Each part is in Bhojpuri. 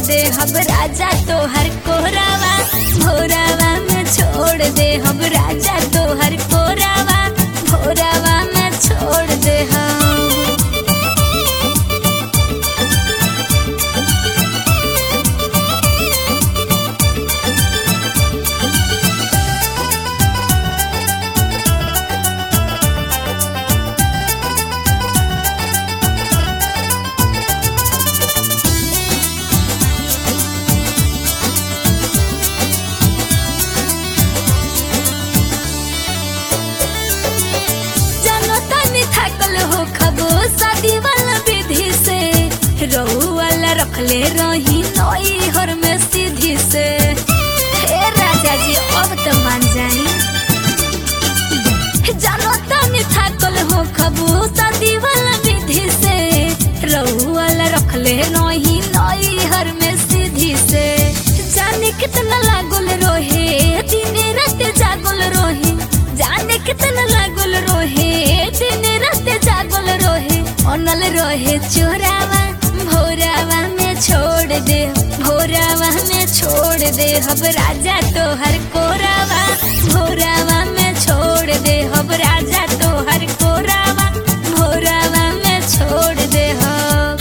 दे हम राजा तोहर कोरावा, भोरावा में छोड़ दे हम राजा तोहर कोरावा, भोरावा में छोड़ दे हम। शादी वाला विधि से रहू वाला रखले रही नई हर में सीधी से। हे राजा जी अब तो मान जाई, जानो तनी थाकल हो खबू शादी वाला विधि से रहू वाला रखले रही नई हर में सीधी से। जाने कितना लागल रोहे दिन रात जागल रोहे, जाने कितना लागल रोहे दिन रात जागल रोहे। अनल रोहे चोरावा भोरावा में छोड़ दे, भोरावा में छोड़ दे हम राजा तोहर कोरावा, भोरावा में छोड़ दे हम राजा तोहर कोरावा, भोरावा में छोड़ दे हम।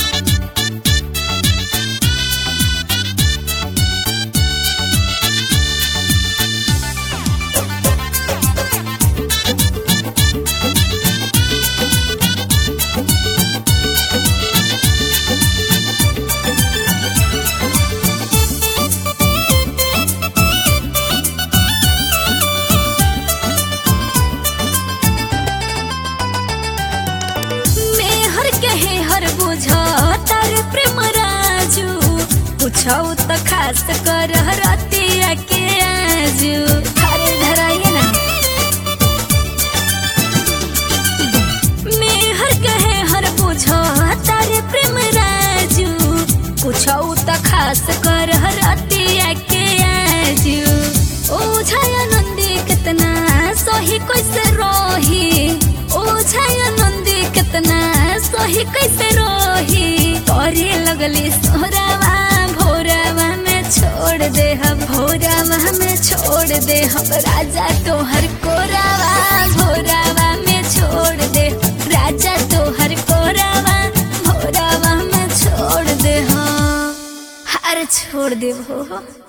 पूछौ तो खास कर रतिया के आजू, अरे धराइए ना मेहर कहे हर पूछो तारे प्रेम राजू। पूछौ तो खास कर रतिया के आजू। ओझाया नंदी कितना सही कैसे रोही, ओझाया नंदी कितना सही कैसे रोही। करे लगली सोरावा भोरावा में छोड़ दे हम, भोरावा में छोड़ दे हम राजा तोहर कोरावा, भोरावा में छोड़ दे राजा तोहर कोरावा, भोरावा में छोड़ दे हम। अरे छोड़ दे भो।